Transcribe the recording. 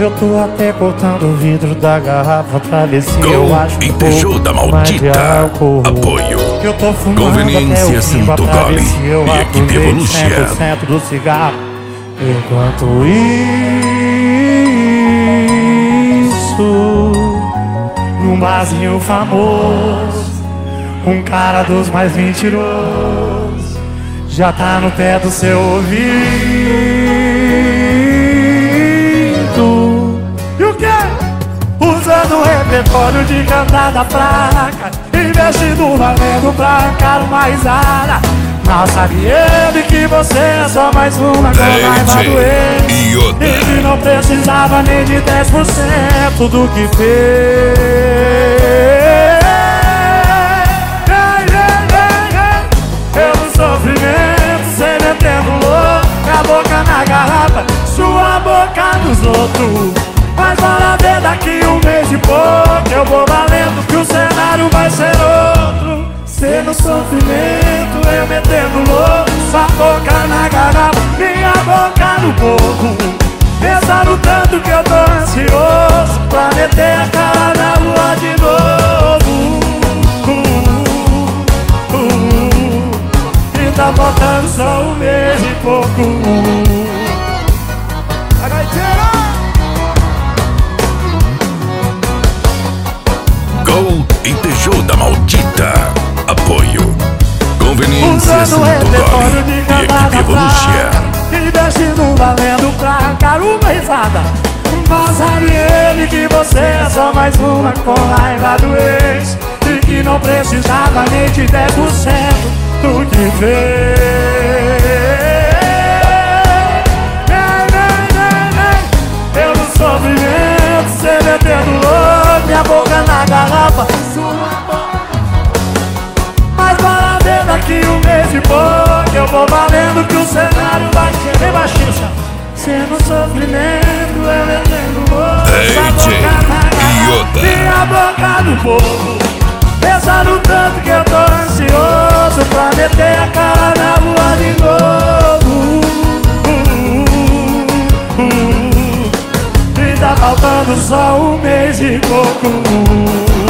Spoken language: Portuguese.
Eu tô até cortando o vidro da garrafa pra ver se eu acho e Peugeot da Maldita. Apoio. Eu tô fumando Conveniência até o fimba Santo pra ver Gole se eu e equipe aproveito Evolution. 100% do cigarro. Enquanto isso, num barzinho famoso, um cara dos mais mentirosos já tá no pé do seu ouvido. E o quê? Usando o repertório de cantada fraca, investindo valendo pra arrancar uma risada. Mal sabe ele que você é só mais uma com raiva do ex, e que não precisava nem de 10% do que fez. Pelo sofrimento, cê metendo louco, a boca na garrafa, sua boca nos outros. Mas bora ver daqui um mês e pouco, eu vou valendo que o cenário vai ser outro. Cê no sofrimento, eu metendo louco, sua boca na garrafa, minha boca no povo. Pensando tanto que eu tô ansioso pra meter a cara na lua de novo. E tá faltando só um mês e pouco. A gaiteira! Gol e Peugeot da Maldita. Apoio. Conveniência Santo Gole e equipe Evolution. Investindo valendo pra arrancar uma risada. Mas sabe ele que você é só mais uma com raiva do ex, e que não precisava nem de 10% do que fez. Eu no sofrimento, cê metendo louco, minha boca na garrafa, sua boca. Mas bora ver daqui um mês e pouco, eu vou valendo que o cenário vai ser bem baixinho. Cê no sofrimento, eu metendo louco, sua boca na garrafa, minha boca no povo. Pensando tanto que eu tô ansioso pra meter a cara na lua de novo. E tá faltando só um mês e pouco.